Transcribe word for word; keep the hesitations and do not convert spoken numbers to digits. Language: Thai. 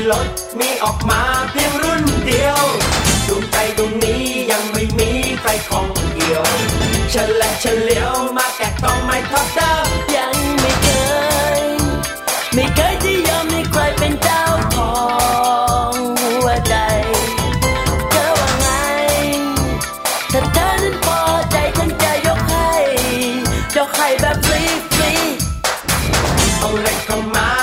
รถมีออกมาเพียงรุ่นเดียวดวงใจดวงนี้ยังไม่มีใครของเกี่ยวฉันและฉันเลี้ยวมาแกะกล่องไม่ทอดเดิมยังไม่เคยไม่เคยที่ยอมให้ใครเป็นเจ้าของหัวใจเธอว่าไงถ้าเธอนั้นพอใจฉันจะยกให้ยกให้แบบฟรีๆเอาเล็กเข้ามา